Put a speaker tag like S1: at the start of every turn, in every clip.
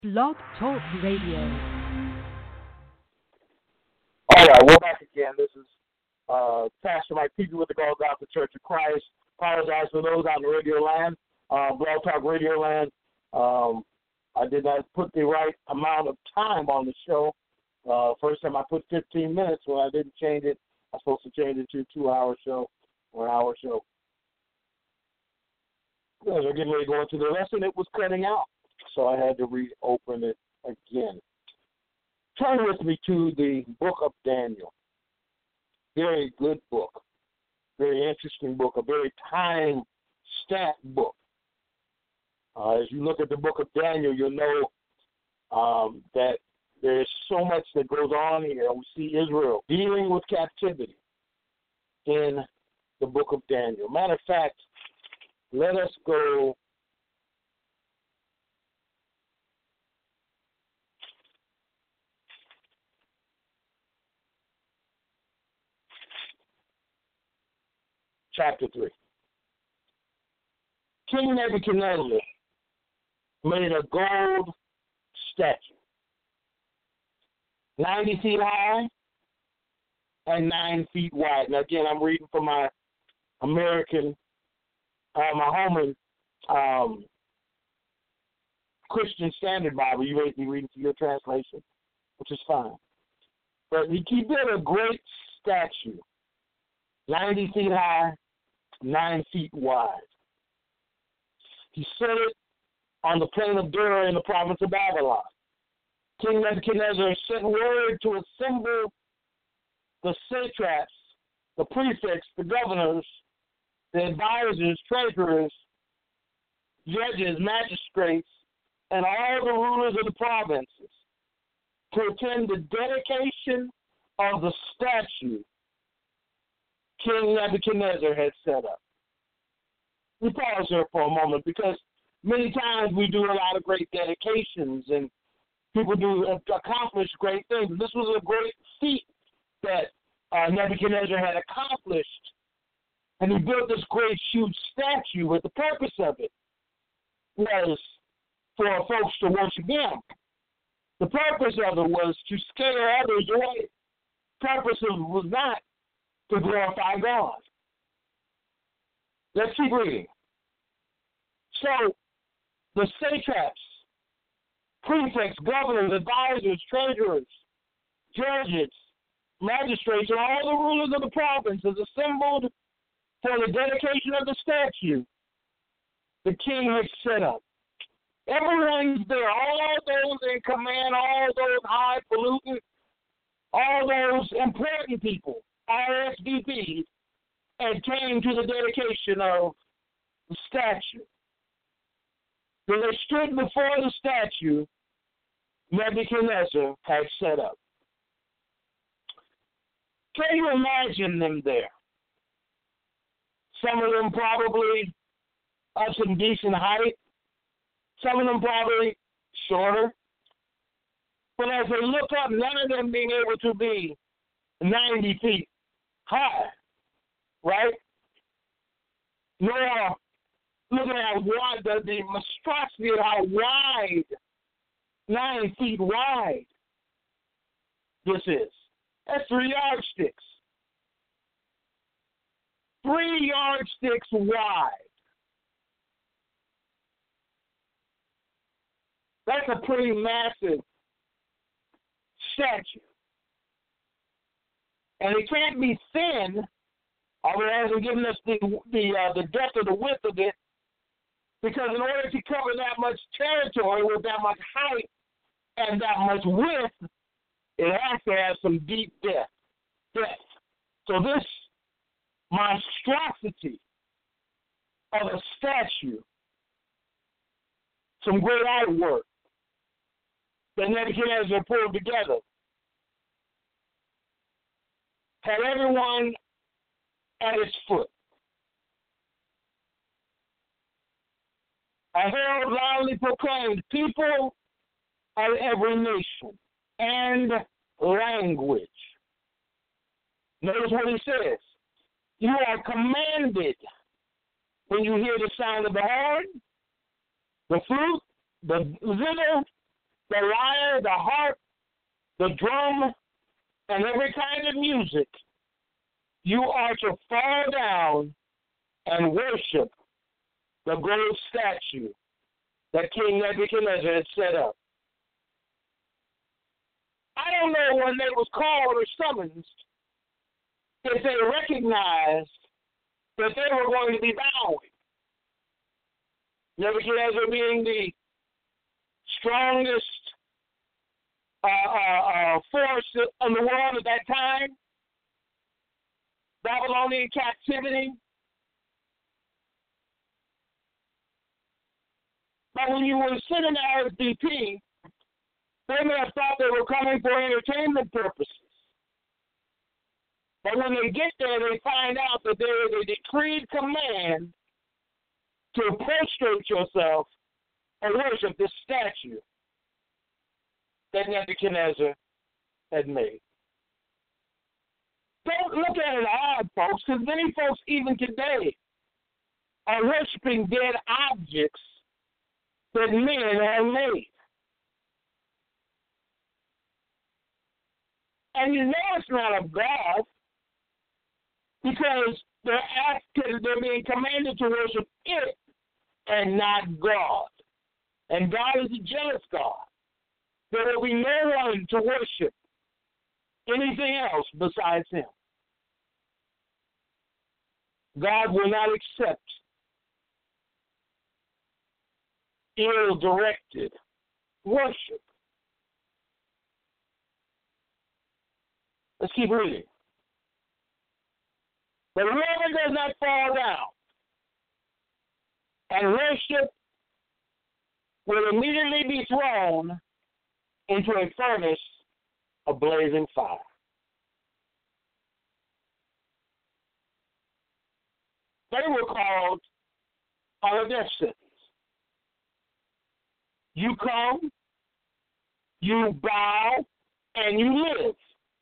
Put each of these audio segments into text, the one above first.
S1: Blog Talk Radio.
S2: All right, we're back again. This is Pastor Mike Peavy with the Golgotha Church of Christ. Apologize for those out in Radio Land, Blog Talk Radio Land. I did not put the right amount of time on the show. First time I put 15 minutes when I didn't change it. I was supposed to change it to a 2-hour show or an hour show. As we're getting ready to go into the lesson, it was cutting out, so I had to reopen it again. Turn with me to the book of Daniel. Very good book, very interesting book, a very time-stamped book. As you look at the book of Daniel, you'll know that there's so much that goes on here. We see Israel dealing with captivity in the book of Daniel. Matter of fact, let us go chapter 3. King Nebuchadnezzar made a gold statue, 90 feet high and 9 feet wide. Now, again, I'm reading from my American, my home Christian Standard Bible. You may be reading from your translation, which is fine. But he built a great statue, 90 feet high, 9 feet wide. He set it on the plain of Dura in the province of Babylon. King Nebuchadnezzar sent word to assemble the satraps, the prefects, the governors, the advisors, treasurers, judges, magistrates, and all the rulers of the provinces to attend the dedication of the statue King Nebuchadnezzar had set up. We pause here for a moment because many times we do a lot of great dedications and people do accomplish great things. This was a great feat that Nebuchadnezzar had accomplished, and he built this great, huge statue. But the purpose of it was for folks to worship him. The purpose of it was to scare others away. The purpose of it was not to glorify God. Let's keep reading. So, the satraps, prefects, governors, advisors, treasurers, judges, magistrates, and all the rulers of the provinces assembled for the dedication of the statue the king had set up. Everyone's there, all those in command, all those highfalutin, all those important people, RSVPs, and came to the dedication of the statue. When they stood before the statue Nebuchadnezzar had set up. Can you imagine them there? Some of them probably of some decent height. Some of them probably shorter. But as they look up, none of them being able to be 90 feet high, right? Nor looking at wide, the monstrosity of how wide, 9 feet wide this is. That's 3 yardsticks. 3 yardsticks wide. That's a pretty massive statue. And it can't be thin, although it hasn't given us the depth or the width of it, because in order to cover that much territory with that much height and that much width, it has to have some deep depth. So this monstrosity of a statue, some great artwork that Nebuchadnezzar pulled together, had everyone at its foot. A herald loudly proclaimed, people of every nation and language. Notice what he says. You are commanded when you hear the sound of the horn, the flute, the zither, the lyre, the harp, the drum, and every kind of music, you are to fall down and worship the gold statue that King Nebuchadnezzar had set up. I don't know when they was called or summoned if they recognized that they were going to be bowing. Nebuchadnezzar being the strongest force in the world at that time, Babylonian captivity. But when you were sitting there as RSVP, they may have thought they were coming for entertainment purposes. But when they get there, they find out that there is a decreed command to prostrate yourself and worship this statue that Nebuchadnezzar had made. Don't look at it odd, folks, because many folks even today are worshiping dead objects that men have made. And you know it's not of God because they're being commanded to worship it and not God. And God is a jealous God. There will be no one to worship anything else besides him. God will not accept ill-directed worship. Let's keep reading. But whoever does not fall down and worship will immediately be thrown into a furnace of blazing fire. They were called on a death sentence. You come, you bow, and you live.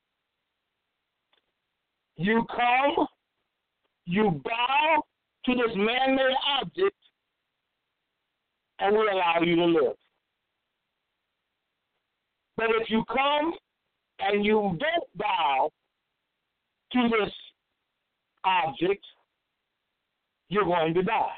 S2: You come, you bow to this man-made object, and we allow you to live. But if you come and you don't bow to this object, you're going to die.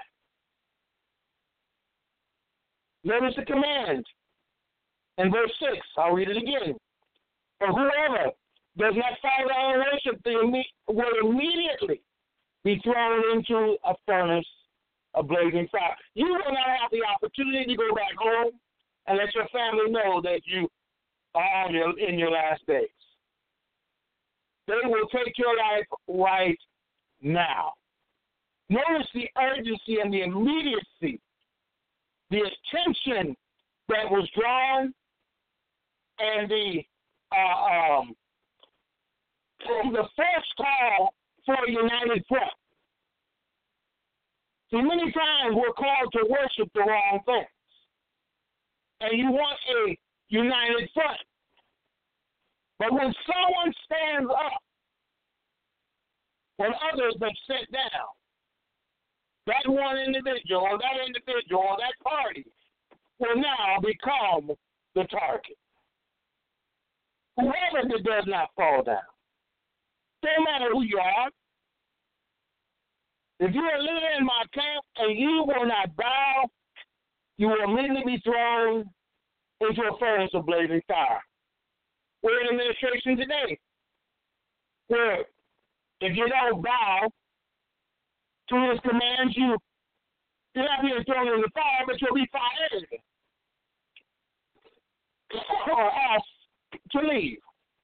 S2: Notice the command in verse 6. I'll read it again. For whoever does not fall down and worship will immediately be thrown into a furnace of blazing fire. You will not have the opportunity to go back home and let your family know that you are in your last days. They will take your life right now. Notice the urgency and the immediacy, the attention that was drawn, and the first call for a united front. See, many times we're called to worship the wrong things. And you want a united front. But when someone stands up, when others have sat down, that one individual or that party will now become the target. Whoever that does not fall down, don't matter who you are. If you're a leader in my camp and you will not bow, you will immediately be thrown into a furnace of blazing fire. We're in administration today, where if you don't bow to his commands, you're not being thrown in the fire, but you'll be fired or asked to leave,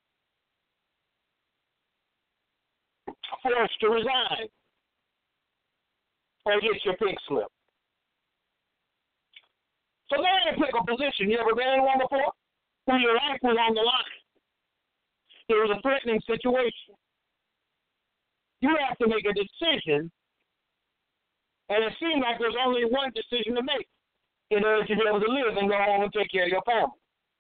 S2: forced to resign, or get your pink slip. So they're in a pickle position. You ever been in one before? When your life was on the line. It was a threatening situation. You have to make a decision, and it seems like there's only one decision to make in order to be able to live and go home and take care of your family.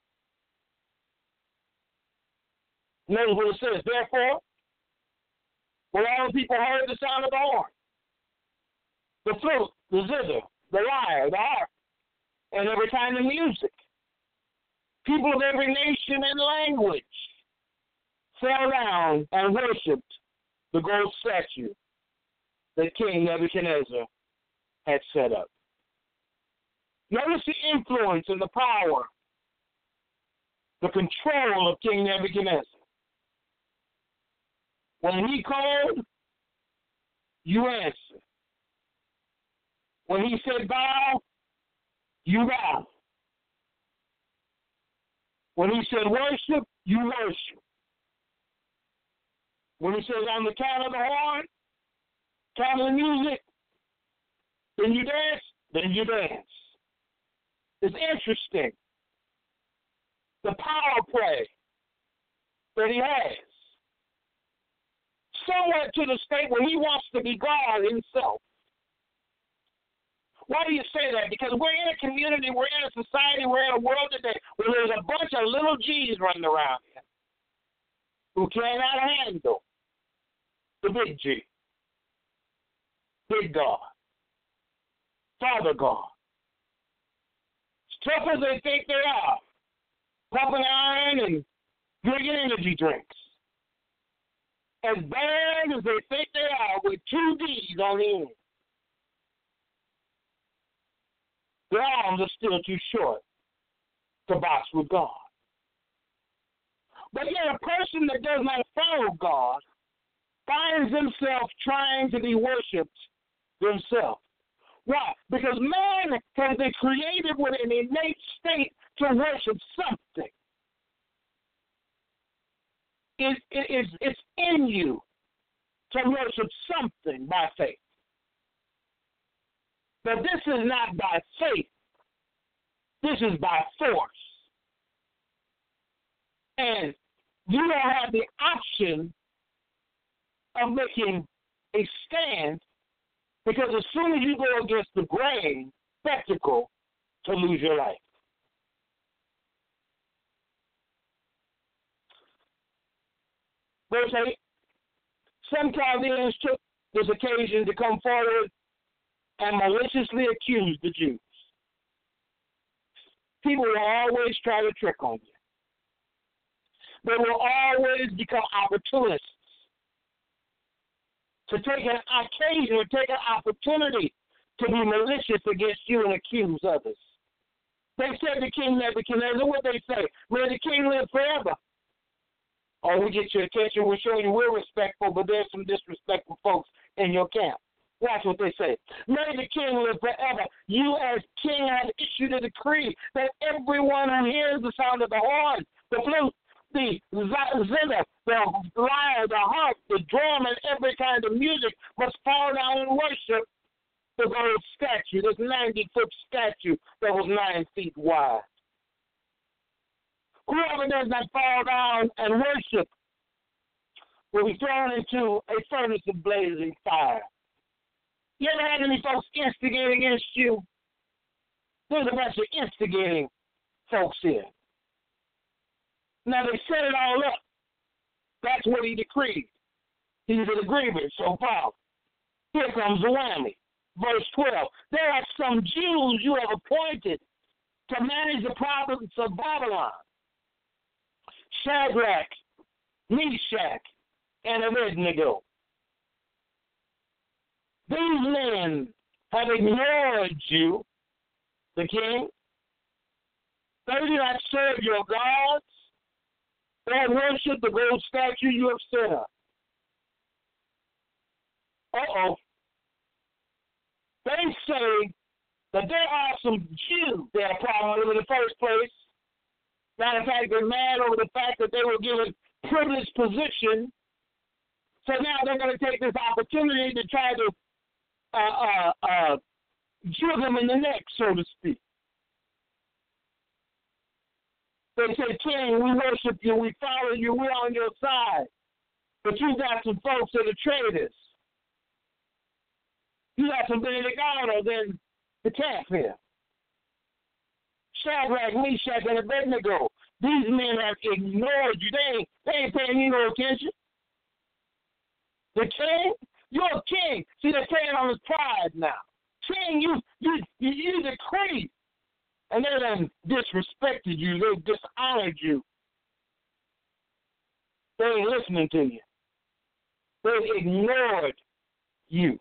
S2: Notice what it says. Therefore, when all the people heard the sound of the horn, the flute, the zither, the lyre, the harp, and every kind of music, people of every nation and language fell down and worshipped the gold statue that King Nebuchadnezzar had set up. Notice the influence and the power, the control of King Nebuchadnezzar. When he called, you answer. When he said bow, you bow. When he said worship, you worship. When he says on the count of the horn, count of the music, then you dance. It's interesting. The power play that he has. Somewhat to the state where he wants to be God himself. Why do you say that? Because we're in a community, we're in a society, we're in a world today where there's a bunch of little G's running around here who cannot handle the big G. Big God. Father God. As tough as they think they are, pumping iron and drinking energy drinks. As bad as they think they are with 2 D's on the end. Their arms are still too short to box with God. But yet a person that does not follow God finds himself trying to be worshipped himself. Why? Because man has been created with an innate state to worship something. It's in you to worship something by faith. But this is not by faith. This is by force. And you don't have the option of making a stand, because as soon as you go against the grain, spectacle, to lose your life. Verse 8, some Chaldeans took this occasion to come forward and maliciously accuse the Jews. People will always try to trick on you. They will always become opportunists. To take an occasion or take an opportunity to be malicious against you and accuse others. They said to King Nebuchadnezzar, what they say? May the king live forever. Oh, we get your attention, we're showing you we're respectful, but there's some disrespectful folks in your camp. That's what they say. May the king live forever. You as king have issued a decree that everyone who hears the sound of the horn, the flute, the zither, the lyre, the harp, the drum, and every kind of music must fall down and worship the gold statue, this 90-foot statue that was 9 feet wide. Whoever does not fall down and worship will be thrown into a furnace of blazing fire. You ever had any folks instigate against you? There's a bunch of instigating folks here. Now they set it all up. That's what he decreed. He's an agreement so far. Here comes the whammy. Verse 12. There are some Jews you have appointed to manage the province of Babylon. Shadrach, Meshach, and Abednego. These men have ignored you, the king. They do not serve your gods. They have worshipped the gold statue you have set up. Uh-oh. They say that there are some Jews they have a problem with in the first place. Matter of fact, they're mad over the fact that they were given privileged position. So now they're going to take this opportunity to try to drill them in the neck, so to speak. They say, King, we worship you, we follow you, we're on your side. But you got some folks that are traitors. You got some Benedictanos in the camp here. Shadrach, Meshach, and Abednego. These men have ignored you. They ain't paying you no attention. The king? You're a king. See, they're playing on his pride now. King, you decree And they done disrespected you. They dishonored you. They ain't listening to you. They ignored you.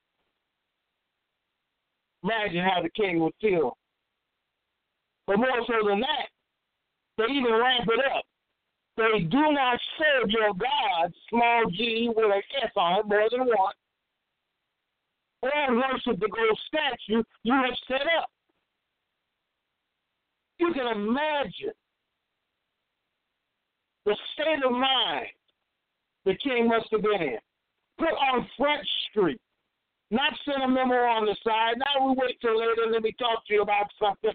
S2: Imagine how the king would feel. But more so than that, they even ramp it up. They do not serve your God, small g with an S on it, more than one, or worship the gold statue you have set up. You can imagine the state of mind the king must have been in. Put on Front Street, not send a memo on the side. Now we wait till later and let me talk to you about something.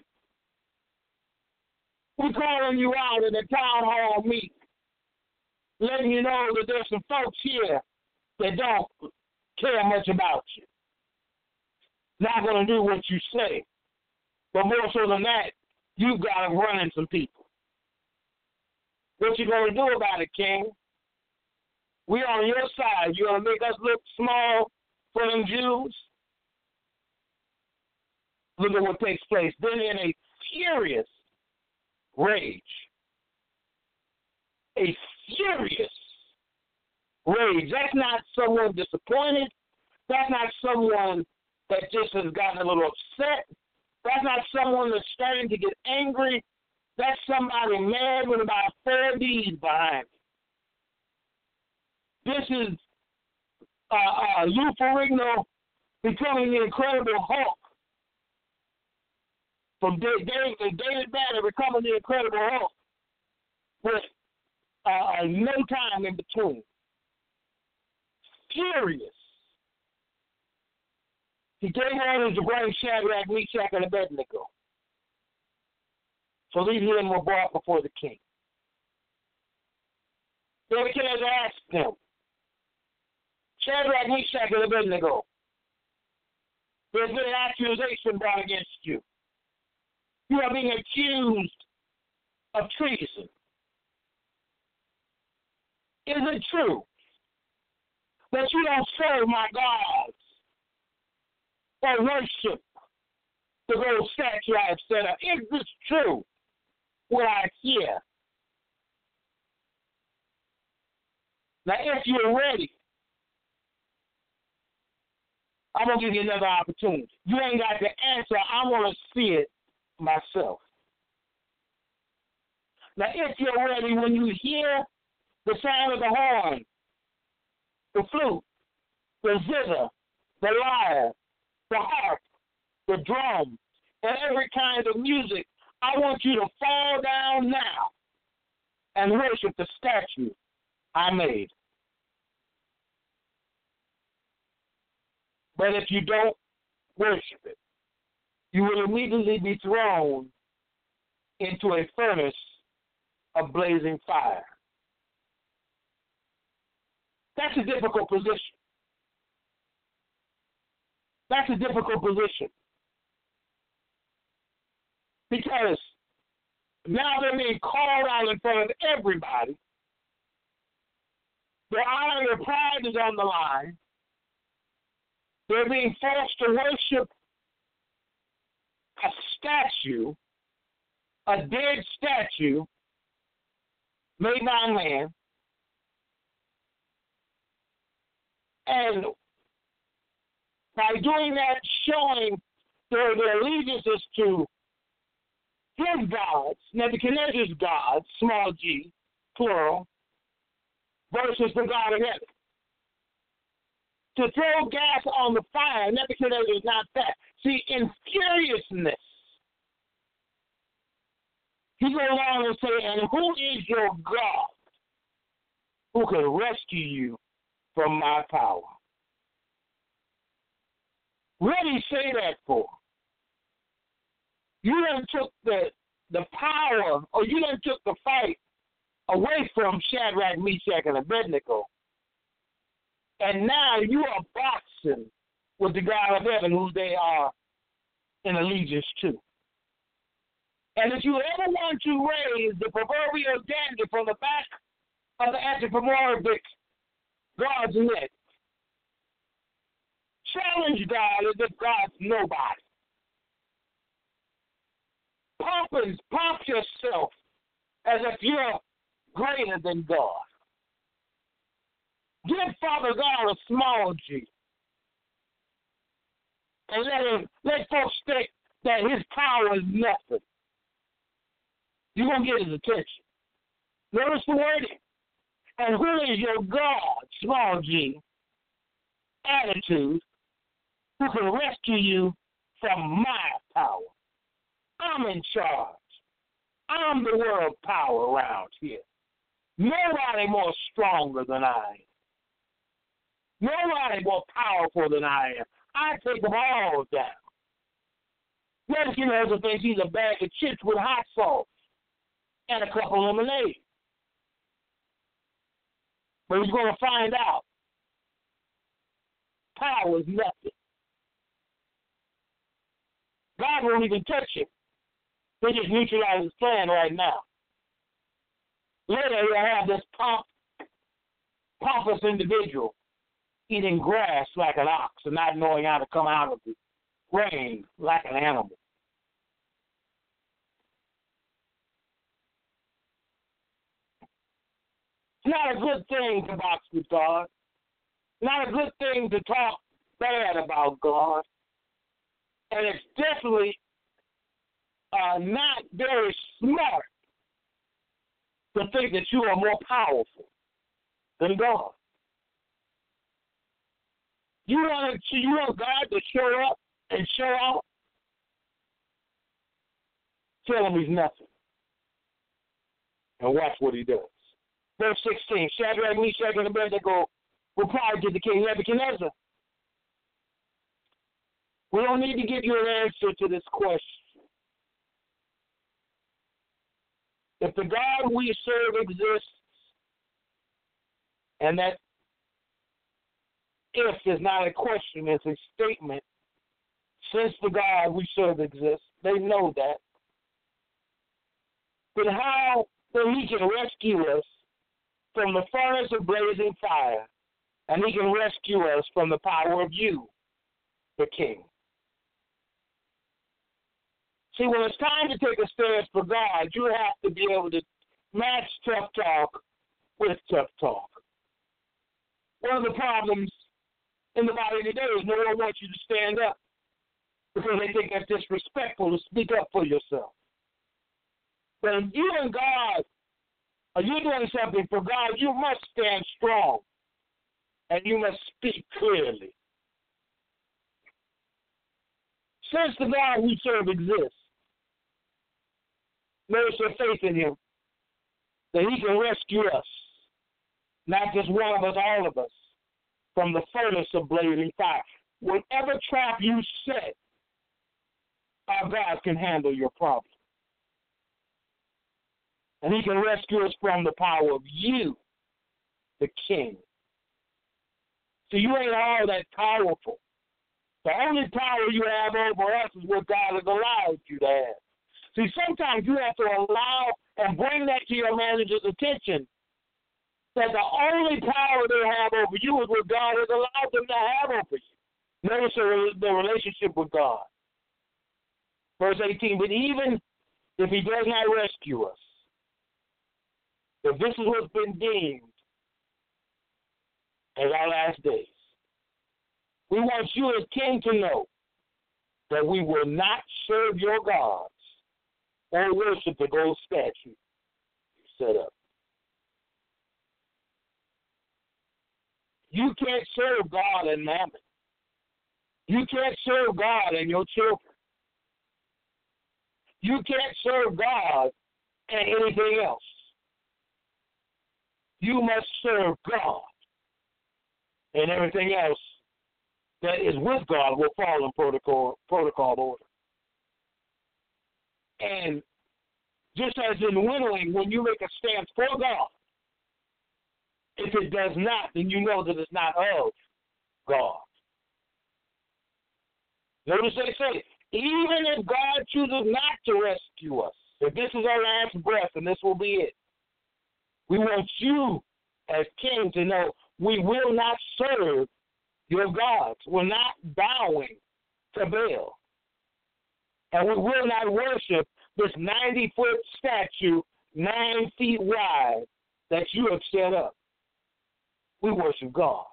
S2: We're calling you out in the town hall meeting, letting you know that there's some folks here that don't care much about you. Not going to do what you say. But more so than that, you've got to run in some people. What you going to do about it, King? We're on your side. You going to make us look small for them Jews? Look at what takes place. Then in a furious rage, a furious rage. That's not someone disappointed. That's not someone that just has gotten a little upset. That's not someone that's starting to get angry. That's somebody mad with about 4 D's behind it. This is Lou Ferrigno becoming the Incredible Hulk. From David Banner becoming the Incredible Hulk with no time in between. Furious. He gave orders to bring Shadrach, Meshach, and Abednego. So these men were brought before the king. Nebuchadnezzar asked them, Shadrach, Meshach, and Abednego, there's been an accusation brought against you. You are being accused of treason. Is it true that you don't serve my gods or worship the gold statue I have set up? Is this true, what I hear? Now, if you're ready, I'm going to give you another opportunity. You ain't got the answer. I want to see it myself. Now, if you're ready, when you hear the sound of the horn, the flute, the zither, the lyre, the harp, the drum, and every kind of music, I want you to fall down now and worship the statue I made. But if you don't worship it, you will immediately be thrown into a furnace of blazing fire. That's a difficult position. That's a difficult position. Because now they're being called out in front of everybody. Their honor, their pride is on the line. They're being forced to worship a statue, a dead statue made by man. And by doing that, showing their allegiances to his gods, Nebuchadnezzar's gods, small g, plural, versus the God of heaven. To throw gas on the fire, Nebuchadnezzar is not that. See, in furiousness, he goes on and say, and who is your God who can rescue you from my power? What did he say that for? You done took the power, or you done took the fight away from Shadrach, Meshach, and Abednego. And now you are boxing with the God of heaven, who they are in allegiance to. And if you ever want to raise the proverbial dander from the back of the anthropomorphic God's neck, challenge God as if God's nobody. pump yourself as if you're greater than God. Give Father God a small G. And let folks think that his power is nothing. You're going to get his attention. Notice the wording. And who is your God, small G, attitude, who can rescue you from my power? I'm in charge. I'm the world power around here. Nobody more stronger than I am. Nobody more powerful than I am. I take them all down. Nebuchadnezzar also thinks he's a bag of chips with hot sauce and a cup of lemonade. But he's going to find out power is nothing. God won't even touch him. They just neutralize his plan right now. Later, he'll have this pompous individual eating grass like an ox and not knowing how to come out of the rain like an animal. It's not a good thing to box with God. Not a good thing to talk bad about God. And it's definitely not very smart to think that you are more powerful than God. You want God to show up and show out? Tell him he's nothing. And watch what he does. Verse 16, Shadrach, Meshach, and Abednego replied to the king Nebuchadnezzar, we don't need to give you an answer to this question. If the God we serve exists, and that if is not a question, it's a statement, since the God we serve exists, they know that. But how then he can rescue us from the furnace of blazing fire, and he can rescue us from the power of you, the king. See, when it's time to take a stance for God, you have to be able to match tough talk with tough talk. One of the problems in the body today is no one wants you to stand up because they think that's disrespectful to speak up for yourself. But if you and God, or you're doing something for God, you must stand strong and you must speak clearly. Since the God we serve exists, notice your faith in him, that he can rescue us, not just one of us, all of us, from the furnace of blazing fire. Whatever trap you set, our God can handle your problem. And he can rescue us from the power of you, the king. So you ain't all that powerful. The only power you have over us is what God has allowed you to have. See, sometimes you have to allow and bring that to your manager's attention, that the only power they have over you is what God has allowed them to have over you. Notice the relationship with God. Verse 18, but even if he does not rescue us, if this is what's been deemed as our last days, we want you as king to know that we will not serve your gods or worship the gold statue you set up. You can't serve God and mammon. You can't serve God and your children. You can't serve God and anything else. You must serve God, and everything else that is with God will fall in protocol order. And just as in winnowing, when you make a stance for God, if it does not, then you know that it's not of God. Notice they say, even if God chooses not to rescue us, if this is our last breath and this will be it, we want you as king to know we will not serve your gods. We're not bowing to Baal. And we will not worship this 90-foot statue, 9 feet wide, that you have set up. We worship God.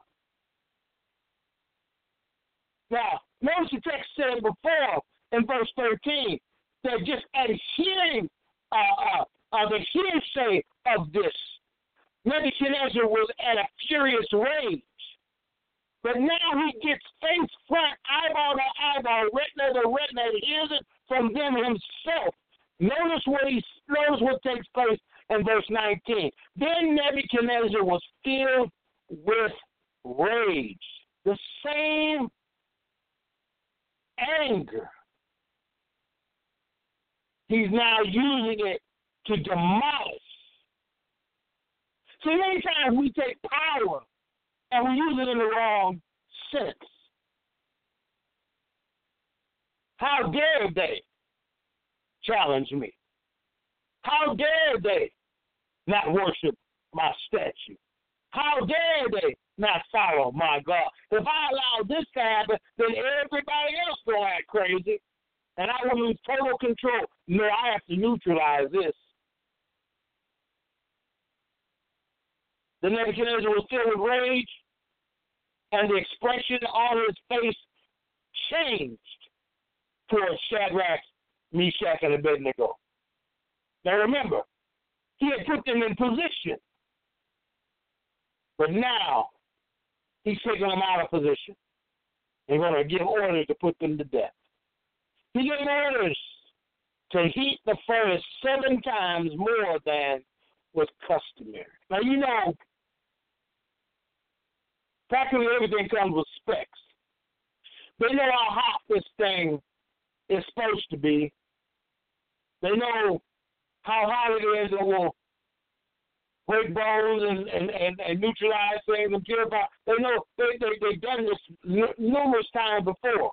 S2: Now, notice the text said before in verse 13 that just adhering the hearsay of this, Nebuchadnezzar was at a furious rage. But now he gets face front, eyeball to eyeball, retina to retina, and hears it from them himself. Notice what takes place in verse 19. Then Nebuchadnezzar was filled with rage. The same anger. He's now using it to demolish. See, many times we take power and we use it in the wrong sense. How dare they challenge me? How dare they not worship my statue? How dare they not follow my God? If I allow this to happen, then everybody else will act crazy, and I will lose total control. No, I have to neutralize this. The Nebuchadnezzar was filled with rage, and the expression on his face changed towards Shadrach, Meshach, and Abednego. Now remember, he had put them in position, but now he's taking them out of position. He's going to give orders to put them to death. He gave orders to heat the furnace 7 times more than was customary. Now, you know, practically everything comes with specs. They know how hot this thing is supposed to be. They know how hot it is and will break bones and neutralize things and purify. They know they've done this numerous times before.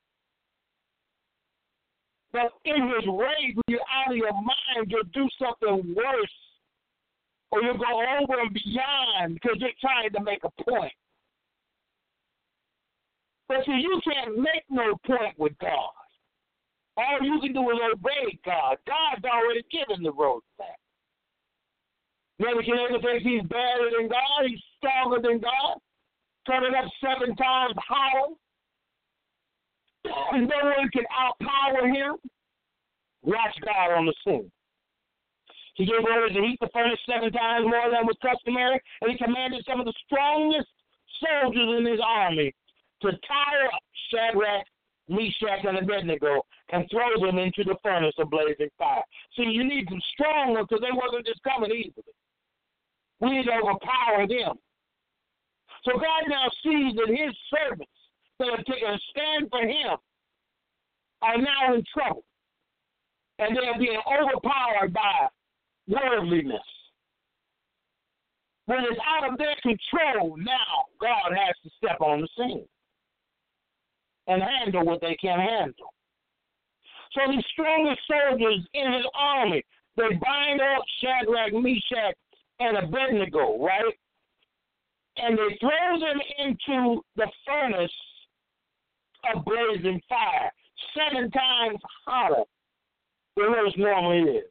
S2: But in his rage, when you're out of your mind, you'll do something worse. Or you'll go over and beyond because you're trying to make a point. But see, you can't make no point with God. All you can do is obey God. God's already given the road back. Nebuchadnezzar thinks he's better than God. He's stronger than God. Turning up 7 times hotter. And no one can outpower him. Watch God on the scene. He gave orders to heat the furnace 7 times more than was customary, and he commanded some of the strongest soldiers in his army to tie up Shadrach, Meshach, and Abednego and throw them into the furnace of blazing fire. See, you need them strong ones because they wasn't just coming easily. We need to overpower them. So God now sees that his servants that have taken a stand for him are now in trouble. And they are being overpowered by worldliness. When it's out of their control, now God has to step on the scene and handle what they can't handle. So the strongest soldiers in his army, they bind up Shadrach, Meshach, and Abednego, right? And they throw them into the furnace of blazing fire, 7 times hotter than what it normally is.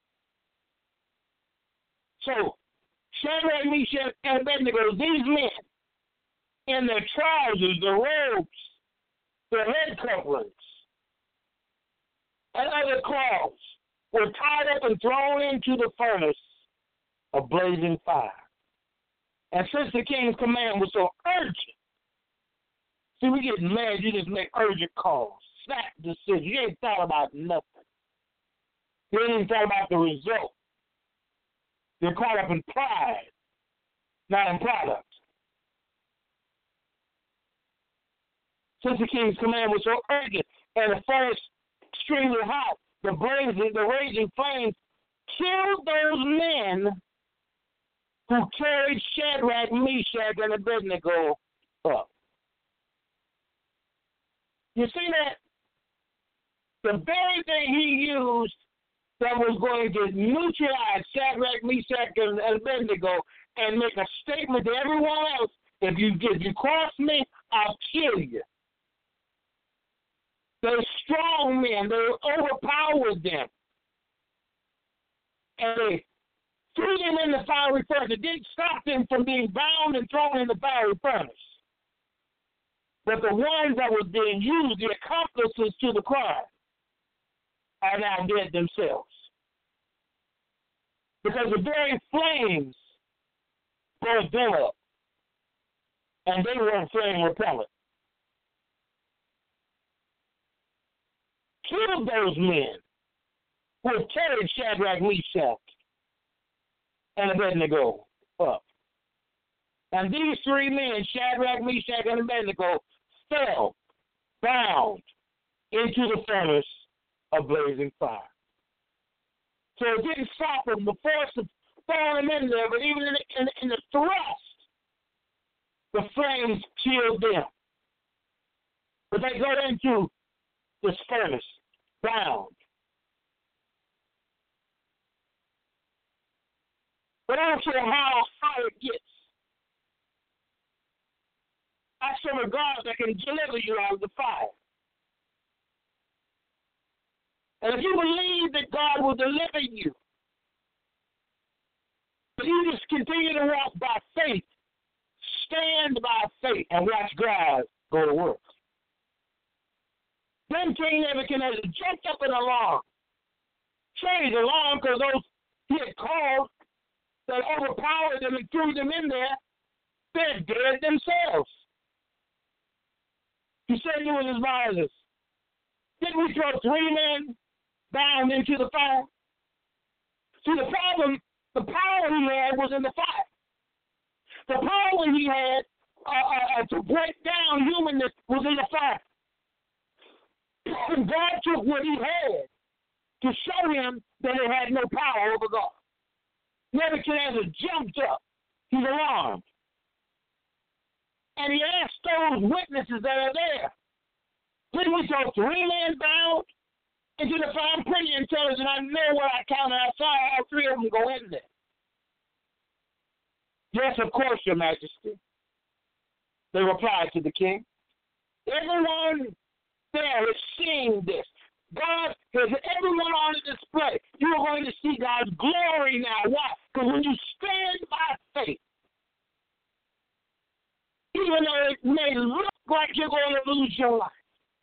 S2: So, Shadrach, Meshach, and Abednego, these men, in their trousers, their robes, their head coverings, and other cloths, were tied up and thrown into the furnace of blazing fire. And since the king's command was so urgent, see, we get mad, you just make urgent calls, snap decisions. You ain't thought about nothing. You ain't even thought about the result. You're caught up in pride, not in product. Since the king's command was so urgent and the furnace extremely hot, the raging flames killed those men who carried Shadrach, Meshach, and Abednego up. You see that? The very thing he used that was going to neutralize Shadrach, Meshach, and Abednego and make a statement to everyone else, if you cross me, I'll kill you. They're strong men. They overpowered them. And they threw them in the fiery furnace. It didn't stop them from being bound and thrown in the fiery furnace. But the ones that were being used, the accomplices to the crime, are now dead themselves. Because the very flames burned them up. And they weren't flame repellent. Two of those men who had carried Shadrach, Meshach, and Abednego up. And these three men, Shadrach, Meshach, and Abednego, fell, bound, into the furnace of blazing fire. So it didn't stop them, the force of throwing them in there, but even in the thrust, the flames killed them. But they got into this furnace, bound. But I don't care how high it gets. I serve a God that can deliver you out of the fire. And if you believe that God will deliver you, but you just continue to walk by faith, stand by faith, and watch God go to work. Then King Nebuchadnezzar jumped up in alarm. Changed alarm because those he had called that overpowered them and threw them in there, they're dead themselves. He said to his advisors, didn't we throw three men bound into the fire? See, the problem, the power he had was in the fire. The power he had to break down humanness was in the fire. And God took what he had to show him that it had no power over God. Nebuchadnezzar jumped up. He's alarmed. And he asked those witnesses that are there, didn't we throw three men bound into the fire? I'm pretty intelligent. I know what I counted. I saw all three of them go in there. Yes, of course, Your Majesty. They replied to the king. Everyone there is seeing this. God has everyone on the display. You are going to see God's glory now. Why? Because when you stand by faith, even though it may look like you're going to lose your life,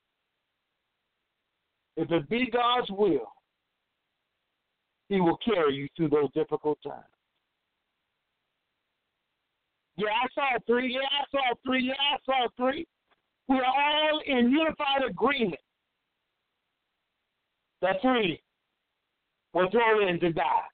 S2: if it be God's will, he will carry you through those difficult times. Yeah, I saw three. Yeah, I saw three. Yeah, I saw three. We are all in unified agreement that three were thrown in to die.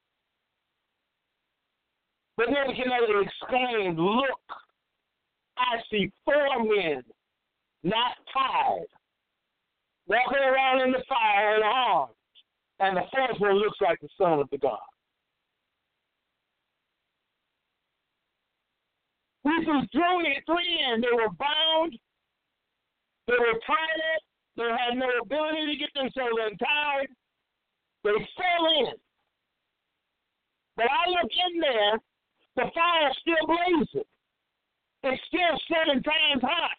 S2: But Nebuchadnezzar exclaimed, look, I see four men, not tied, walking around in the fire unarmed, and the fourth one looks like the son of the God. We threw three in. They were bound. They were tied up. They had no ability to get themselves untied. They fell in. But I look in there, the fire is still blazing. It's still 7 times hot.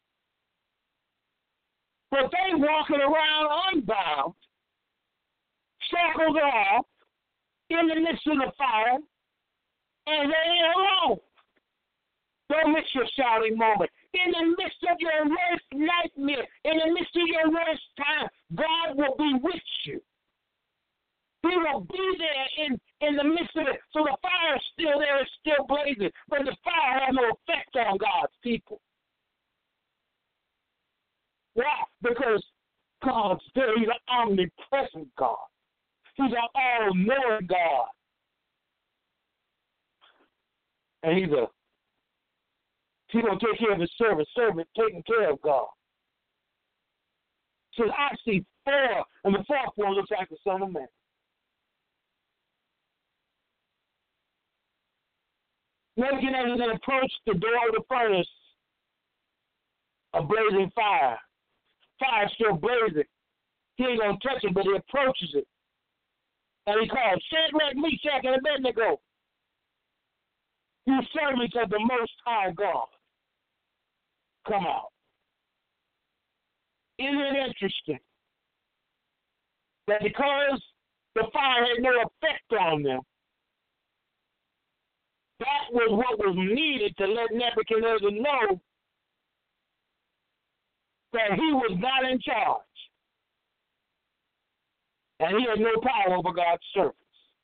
S2: But they walking around unbound, shackles off, in the midst of the fire, and they ain't alone. Don't miss your shouting moment. In the midst of your worst nightmare, in the midst of your worst time, God will be with you. He will be there in the midst of it. So the fire is still there, it's still blazing. But the fire has no effect on God's people. Why? Because God's there. He's an omnipresent God. He's an all-knowing God. And he's going to take care of his servant taking care of God. So I see 4, and the fourth one looks like the Son of Man. Nebuchadnezzar then approached the door of the furnace of blazing fire. Fire still blazing. He ain't going to touch it, but he approaches it. And he called Shadrach, Meshach, and Abednego, you servants of the Most High God, come out. Isn't it interesting that because the fire had no effect on them. That was what was needed to let Nebuchadnezzar know that he was not in charge. And he had no power over God's servants.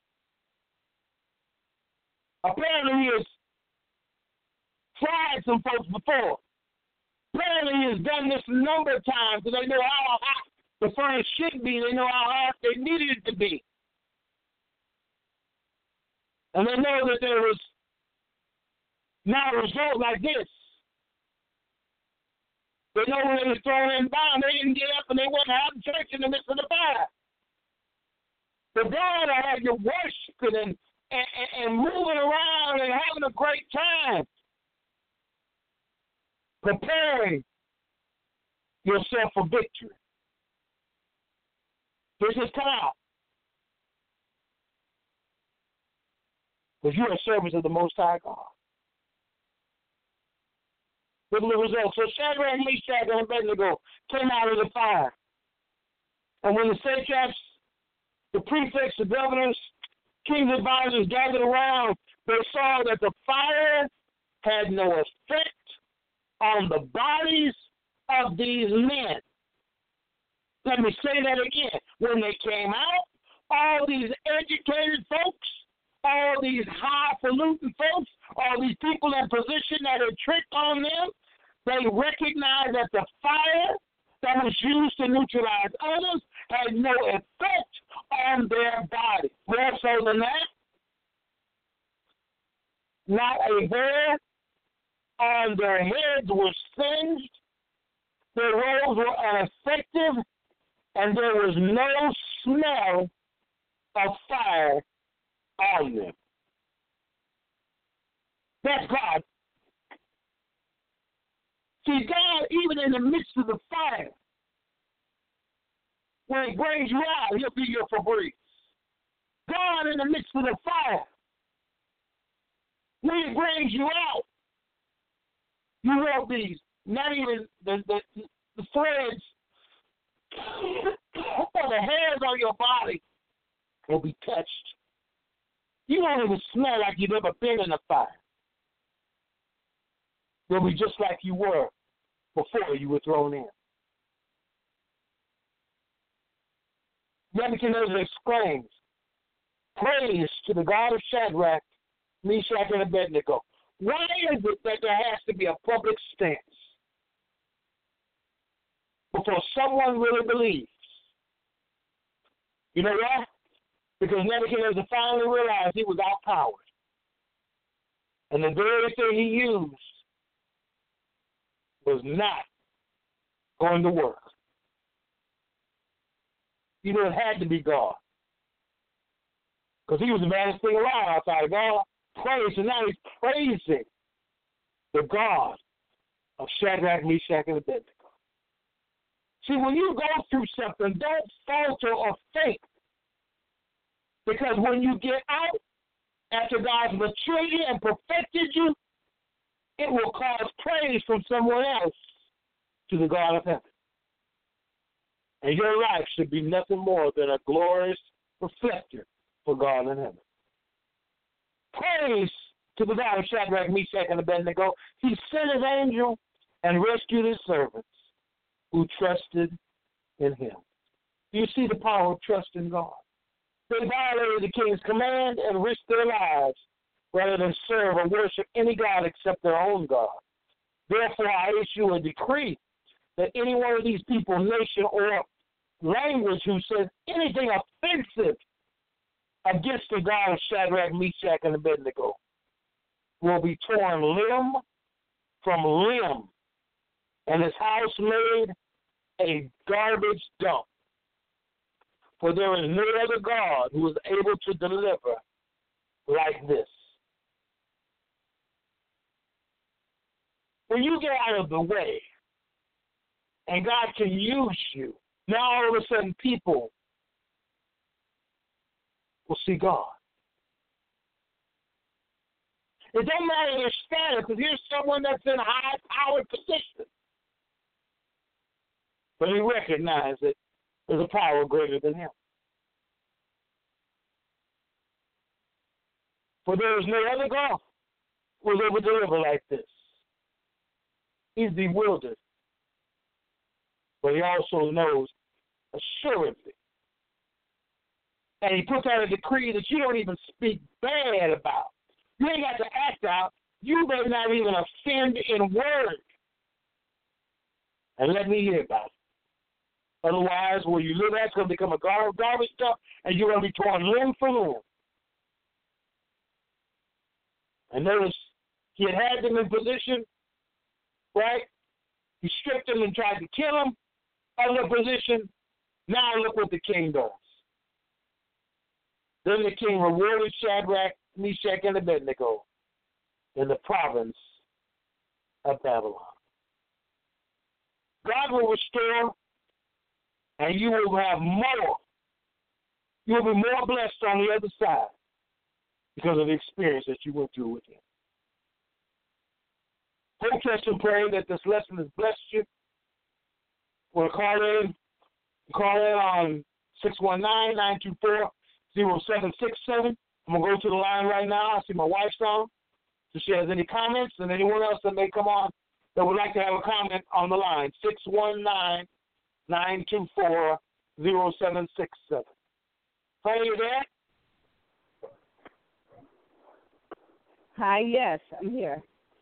S2: Apparently he has tried some folks before. Apparently he has done this a number of times, so they know how hot the furnace should be. They know how hot they needed it to be. And they know that there was not a result like this. They know when they were thrown in bound, they didn't get up and they went out in church in the midst of the fire. But God had you worshiping and moving around and having a great time, preparing yourself for victory. This is come out. Because you are servants of the Most High God. Look at the results. So Shadrach, Meshach, and Abednego came out of the fire. And when the satraps, the prefects, the governors, king's advisors gathered around, they saw that the fire had no effect on the bodies of these men. Let me say that again. When they came out, all these educated folks, all these highfalutin folks, all these people in position that had tricked on them, they recognized that the fire that was used to neutralize others had no effect on their body. More so than that, not a hair on their heads was singed, their robes were ineffective, and there was no smell of fire on them. That's God. See, God, even in the midst of the fire, when He brings you out, He'll be your Febreze. God, in the midst of the fire, when He brings you out, you won't be, not even the threads or the hairs on your body will be touched. You won't even smell like you've ever been in a fire. You'll be just like you were before you were thrown in. Nebuchadnezzar exclaims, praise to the God of Shadrach, Meshach, and Abednego. Why is it that there has to be a public stance before someone really believes? You know why? Because Nebuchadnezzar finally realized he was outpowered. And the very thing he used was not going to work. You know, it had to be God. Because he was the baddest thing around outside of God. Praise, and now he's praising the God of Shadrach, Meshach, and Abednego. See, when you go through something, don't falter or faint. Because when you get out, after God's matured you and perfected you, it will cause praise from someone else to the God of heaven. And your life should be nothing more than a glorious reflector for God in heaven. Praise to the God of Shadrach, Meshach, and Abednego. He sent His angel and rescued His servants who trusted in Him. Do you see the power of trust in God? They violated the king's command and risked their lives rather than serve or worship any God except their own God. Therefore, I issue a decree that any one of these people, nation, or language who says anything offensive against the God of Shadrach, Meshach, and Abednego will be torn limb from limb, and his house made a garbage dump. For there is no other God who is able to deliver like this. When you get out of the way and God can use you, now all of a sudden people will see God. It don't matter their status, because here's someone that's in a high-powered position. But he recognized that there's a power greater than him. For there is no other God who will ever deliver like this. He's bewildered, but he also knows assuredly. And he puts out a decree that you don't even speak bad about. You ain't got to act out. You may not even offend in word. And let me hear about it. Otherwise, where you live at, it's going to become a garbage dump, and you're going to be torn limb for limb. And notice, he had them in position, right? He stripped them and tried to kill them out of their position. Now look what the king does. Then the king rewarded Shadrach, Meshach, and Abednego in the province of Babylon. God will restore, and you will have more. You will be more blessed on the other side because of the experience that you went through with him. Hope, trust, and pray that this lesson has blessed you. We'll call in on 619-924-0767. I'm going to go to the line right now. I see my wife's on. So she has any comments, and anyone else that may come on that would like to have a comment on the line, 619-924-0767. Are you there?
S1: Hi, yes, I'm here.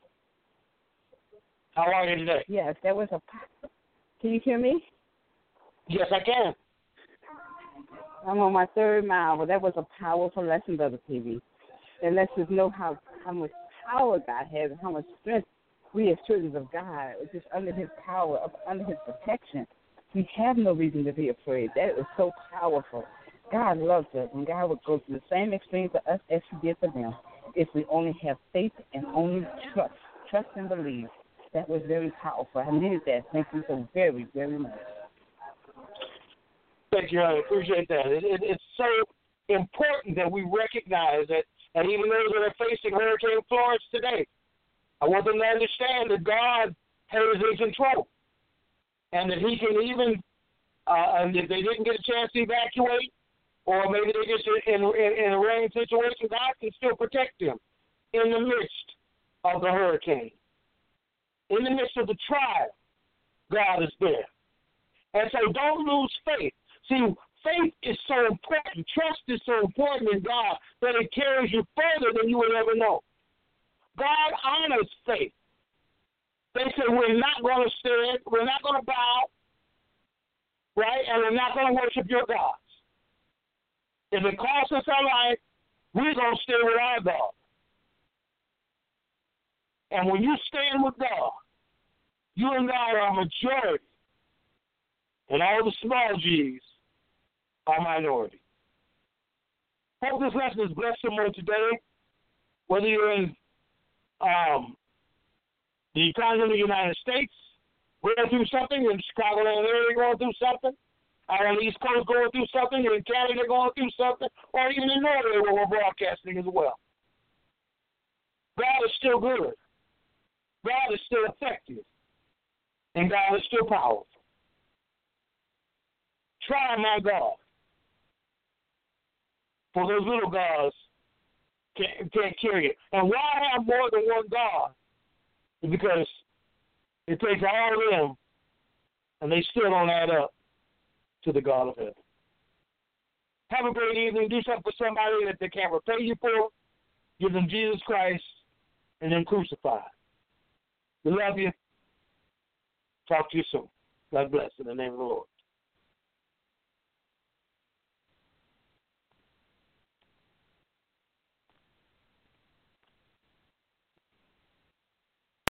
S2: How are you today?
S1: Yes, that was Can you hear me?
S2: Yes, I can.
S1: I'm on my third mile, but that was a powerful lesson, Brother TV. It lets us know how much power God has and how much strength we as children of God are just under his power, under his protection. We have no reason to be afraid. That is so powerful. God loves us, and God would go through the same extreme for us as he did for them if we only have faith and only trust and believe. That was very powerful. I needed that. Thank you so very, very much.
S2: Thank you, I appreciate that. It's so important that we recognize that, and even those that are facing Hurricane Florence today, I want them to understand that God is in control, and that he can even, and if they didn't get a chance to evacuate, or maybe they just in a rain situation, God can still protect them in the midst of the hurricane. In the midst of the trial, God is there. And so don't lose faith. See, faith is so important. Trust is so important in God that it carries you further than you would ever know. God honors faith. They say we're not going to stand, we're not going to bow, right? And we're not going to worship your gods. If it costs us our life, we're going to stay with our God. And when you stand with God, you and God are a majority, and all the small G's are minority. Hope this lesson has blessed someone today, whether you're in the economy of the United States, going through something, in Chicagoland area going through something, out on the East Coast going through something, in Canada going through something, or even in Norway where we're broadcasting as well. God is still good. God is still effective. And God is still powerful. Try my God. For those little gods can't carry it. And why have more than one God? Because it takes all of them, and they still don't add up to the God of heaven. Have a great evening. Do something for somebody that they can't repay you for. Give them Jesus Christ and then crucify. We love you. Talk to you soon. God bless in the name of the Lord.